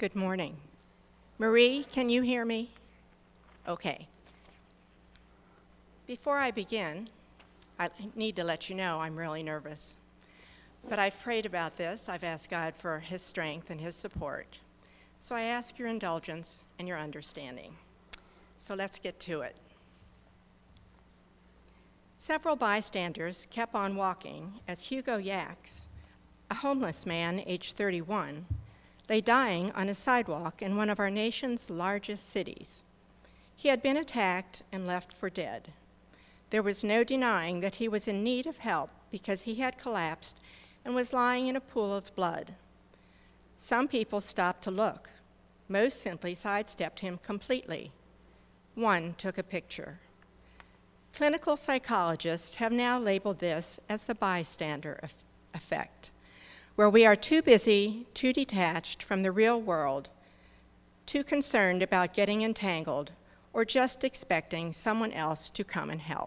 Good morning. Marie, can you hear me? Okay. Before I begin, I need to let you know I'm really nervous. But I've prayed about this. I've asked God for his strength and his support. So I ask your indulgence and your understanding. So let's get to it. Several bystanders kept on walking as Hugo Yax, a homeless man aged 31, lay dying on a sidewalk in one of our nation's largest cities. He had been attacked and left for dead. There was no denying that he was in need of help because he had collapsed and was lying in a pool of blood. Some people stopped to look. Most simply sidestepped him completely. One took a picture. Clinical psychologists have now labeled this as the bystander effect, where we are too busy, too detached from the real world, too concerned about getting entangled, or just expecting someone else to come and help.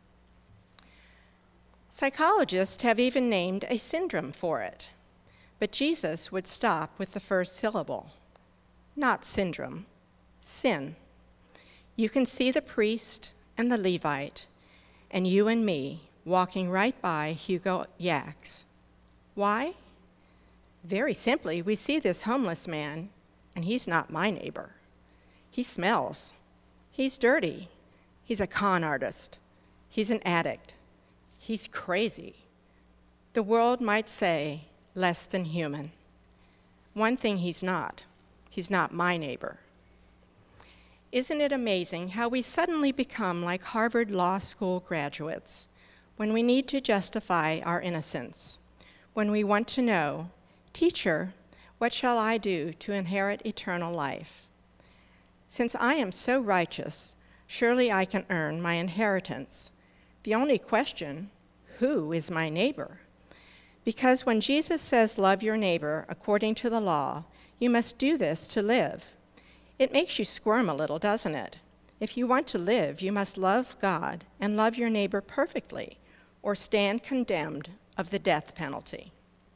Psychologists have even named a syndrome for it, but Jesus would stop with the first syllable. Not syndrome, sin. You can see the priest and the Levite, and you and me walking right by Hugo Yax. Why? Very simply, we see this homeless man, and he's not my neighbor. He smells. He's dirty. He's a con artist. He's an addict. He's crazy. The world might say less than human. One thing he's not my neighbor. Isn't it amazing how we suddenly become like Harvard Law School graduates when we need to justify our innocence, when we want to know, "Teacher, what shall I do to inherit eternal life? Since I am so righteous, surely I can earn my inheritance. The only question, who is my neighbor?" Because when Jesus says, "Love your neighbor according to the law," you must do this to live. It makes you squirm a little, doesn't it? If you want to live, you must love God and love your neighbor perfectly, or stand condemned of the death penalty.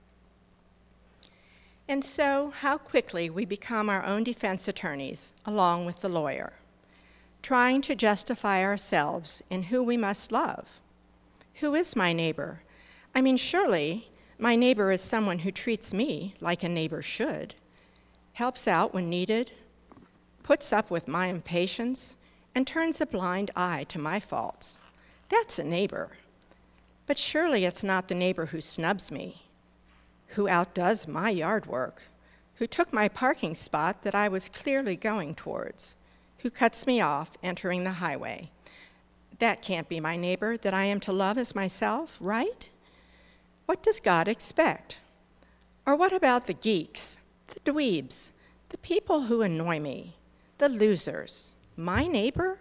And so, how quickly we become our own defense attorneys, along with the lawyer, trying to justify ourselves in who we must love. Who is my neighbor? I mean, surely my neighbor is someone who treats me like a neighbor should, helps out when needed, puts up with my impatience, and turns a blind eye to my faults. That's a neighbor. But surely it's not the neighbor who snubs me, who outdoes my yard work, who took my parking spot that I was clearly going towards, who cuts me off entering the highway. That can't be my neighbor that I am to love as myself, right? What does God expect? Or what about the geeks, the dweebs, the people who annoy me, the losers? My neighbor?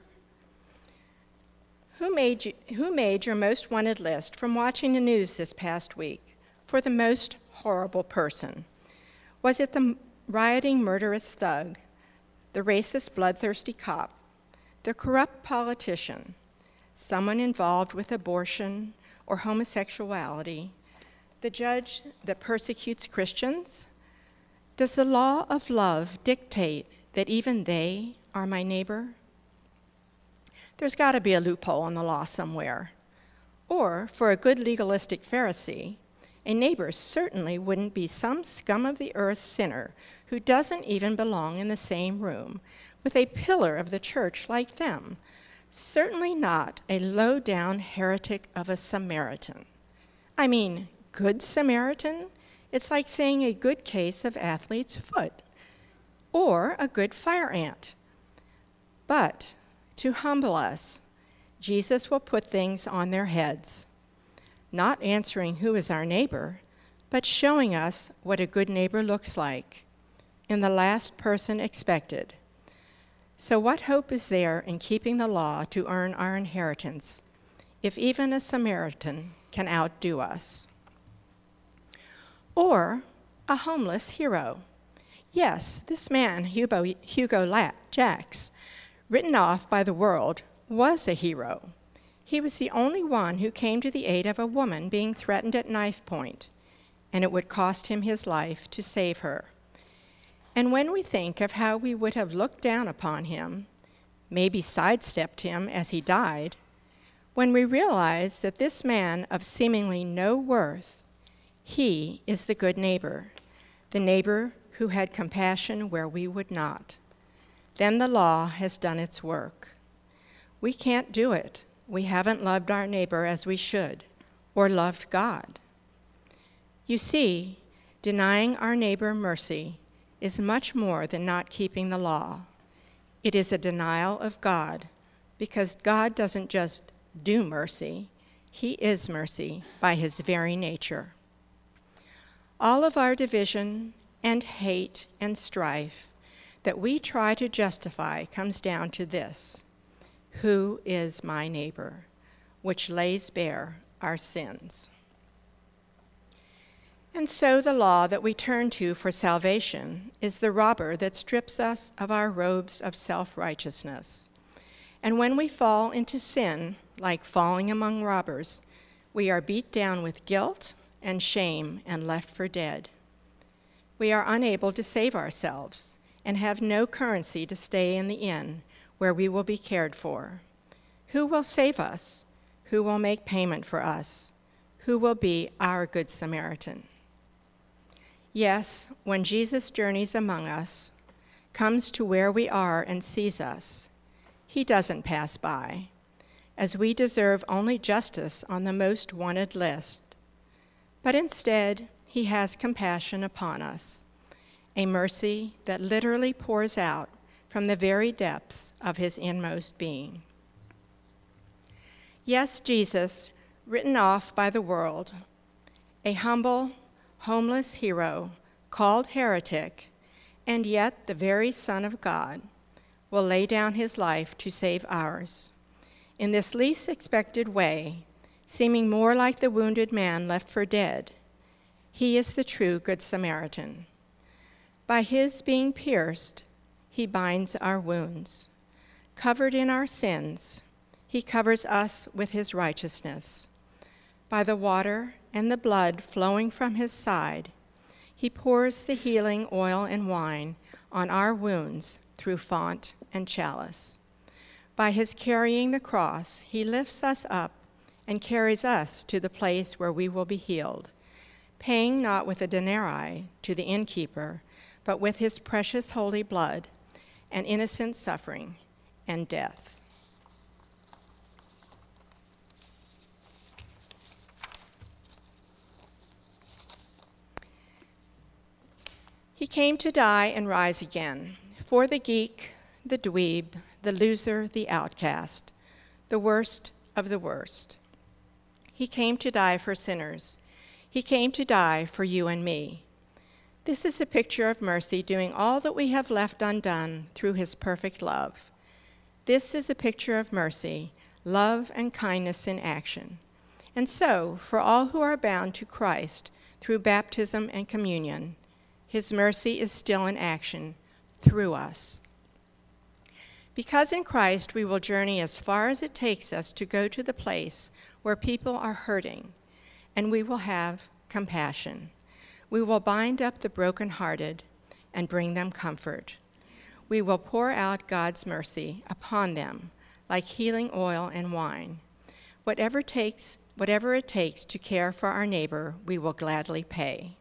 Who made your most wanted list from watching the news this past week for the most horrible person? Was it the rioting murderous thug, the racist bloodthirsty cop, the corrupt politician, someone involved with abortion or homosexuality, the judge that persecutes Christians? Does the law of love dictate that even they are my neighbor? There's got to be a loophole in the law somewhere. Or, for a good legalistic Pharisee, a neighbor certainly wouldn't be some scum of the earth sinner who doesn't even belong in the same room with a pillar of the church like them. Certainly not a low-down heretic of a Samaritan. I mean, good Samaritan? It's like saying a good case of athlete's foot, or a good fire ant. But to humble us, Jesus will put things on their heads, not answering who is our neighbor, but showing us what a good neighbor looks like, in the last person expected. So what hope is there in keeping the law to earn our inheritance, if even a Samaritan can outdo us? Or a homeless hero. Yes, this man, Hugo Yax, written off by the world, was a hero. He was the only one who came to the aid of a woman being threatened at knife point, and it would cost him his life to save her. And when we think of how we would have looked down upon him, maybe sidestepped him as he died, when we realize that this man of seemingly no worth, he is the good neighbor, the neighbor who had compassion where we would not, then the law has done its work. We can't do it. We haven't loved our neighbor as we should, or loved God. You see, denying our neighbor mercy is much more than not keeping the law. It is a denial of God, because God doesn't just do mercy, he is mercy by his very nature. All of our division and hate and strife that we try to justify comes down to this: who is my neighbor? Which lays bare our sins. And so the law that we turn to for salvation is the robber that strips us of our robes of self-righteousness. And when we fall into sin, like falling among robbers, we are beat down with guilt and shame and left for dead. We are unable to save ourselves and have no currency to stay in the inn where we will be cared for. Who will save us? Who will make payment for us? Who will be our Good Samaritan? Yes, when Jesus journeys among us, comes to where we are and sees us, he doesn't pass by, as we deserve only justice on the most wanted list. But instead, he has compassion upon us, a mercy that literally pours out from the very depths of his inmost being. Yes, Jesus, written off by the world, a humble, homeless hero called heretic, and yet the very Son of God, will lay down his life to save ours. In this least expected way, seeming more like the wounded man left for dead, he is the true Good Samaritan. By his being pierced, he binds our wounds. Covered in our sins, he covers us with his righteousness. By the water and the blood flowing from his side, he pours the healing oil and wine on our wounds through font and chalice. By his carrying the cross, he lifts us up and carries us to the place where we will be healed, paying not with a denarii to the innkeeper, but with his precious holy blood and innocent suffering and death. He came to die and rise again for the geek, the dweeb, the loser, the outcast, the worst of the worst. He came to die for sinners. He came to die for you and me. This is a picture of mercy doing all that we have left undone through his perfect love. This is a picture of mercy, love and kindness in action. And so, for all who are bound to Christ through baptism and communion, his mercy is still in action through us. Because in Christ we will journey as far as it takes us to go to the place where people are hurting, and we will have compassion. We will bind up the brokenhearted and bring them comfort. We will pour out God's mercy upon them like healing oil and wine. Whatever it takes to care for our neighbor, we will gladly pay.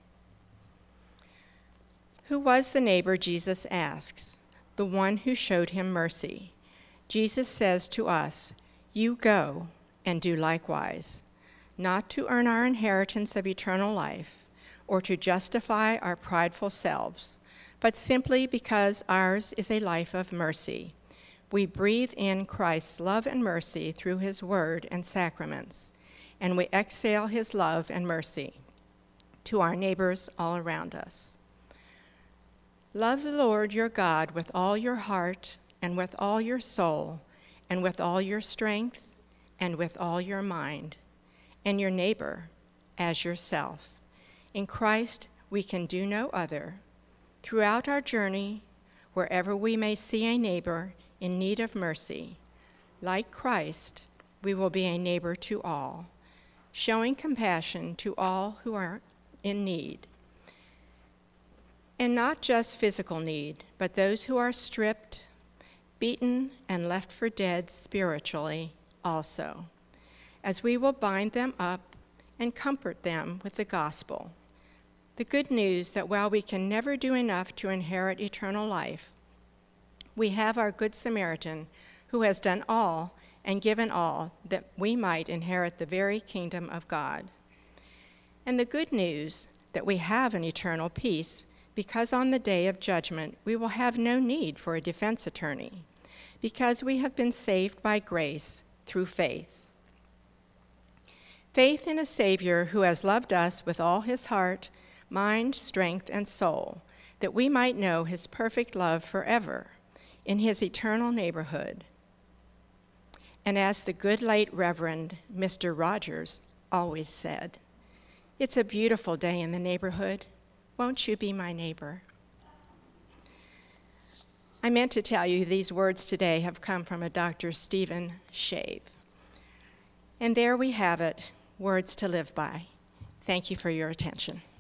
Who was the neighbor, Jesus asks? The one who showed him mercy. Jesus says to us, you go and do likewise, not to earn our inheritance of eternal life or to justify our prideful selves, but simply because ours is a life of mercy. We breathe in Christ's love and mercy through his word and sacraments, and we exhale his love and mercy to our neighbors all around us. Love the Lord your God with all your heart and with all your soul and with all your strength and with all your mind, and your neighbor as yourself. In Christ we can do no other. Throughout our journey, wherever we may see a neighbor in need of mercy, like Christ, we will be a neighbor to all, showing compassion to all who are in need. And not just physical need, but those who are stripped, beaten, and left for dead spiritually also, as we will bind them up and comfort them with the gospel, the good news that while we can never do enough to inherit eternal life, we have our Good Samaritan who has done all and given all that we might inherit the very kingdom of God. And the good news that we have an eternal peace, because on the day of judgment we will have no need for a defense attorney, because we have been saved by grace through faith. Faith in a Savior who has loved us with all his heart, mind, strength, and soul, that we might know his perfect love forever in his eternal neighborhood. And as the good late Reverend Mr. Rogers always said, "It's a beautiful day in the neighborhood. Won't you be my neighbor?" I meant to tell you these words today have come from a Dr. Stephen Shave. And there we have it, words to live by. Thank you for your attention.